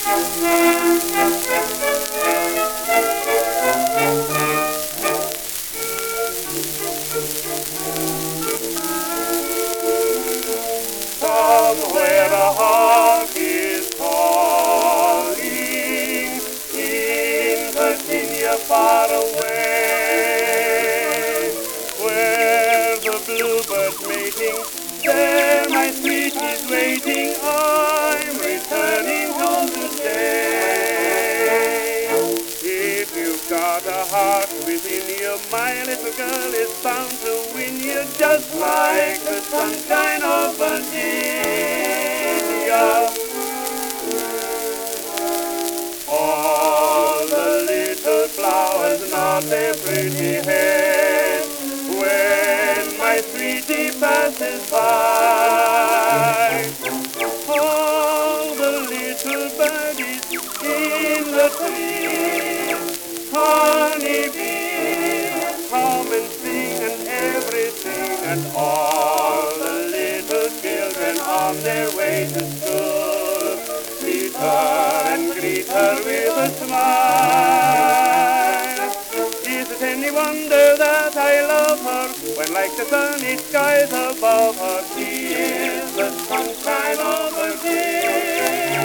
Somewhere a hawk is calling in Virginia far away, where the bluebirds mating, there my sweet is waiting. I'm returning home today. If you've got a heart within you, my little girl is bound to win you, just like the sunshine of Virginia. All the little flowers nod their pretty heads when my sweetie passes by. All the little birdies in the trees, honeybees, hum and sing and everything, and all the little children on their way to school meet her and greet her with a smile. Is it any wonder that I love her, when like the sunny skies above her, she is the sunshine of Virginia.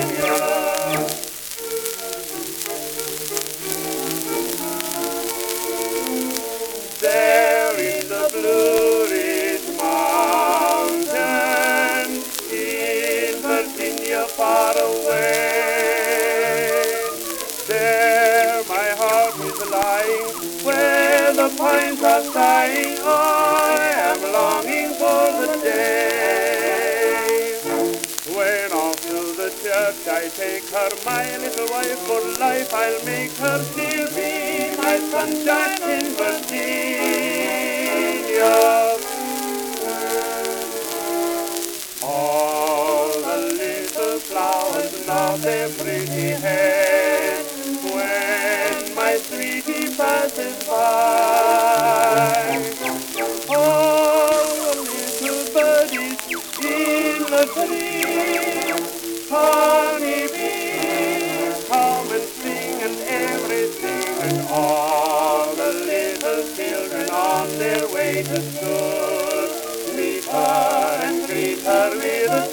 There in the Blue Ridge Mountains, in Virginia far away, there my heart is lying, where the pines are sighing. I am longing for the day when off to the church I take her, my little wife for life I'll make her. She'll be my sunshine in Virginia. All the little flowers nod their pretty heads when my sweetie passes by. All the little birdies in the trees, honeybees, come and sing and everything, and all the little children on their way to school meet her and greet her with a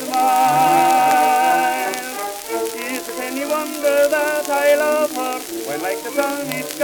smile. Is it any wonder that I love her, when like the sun it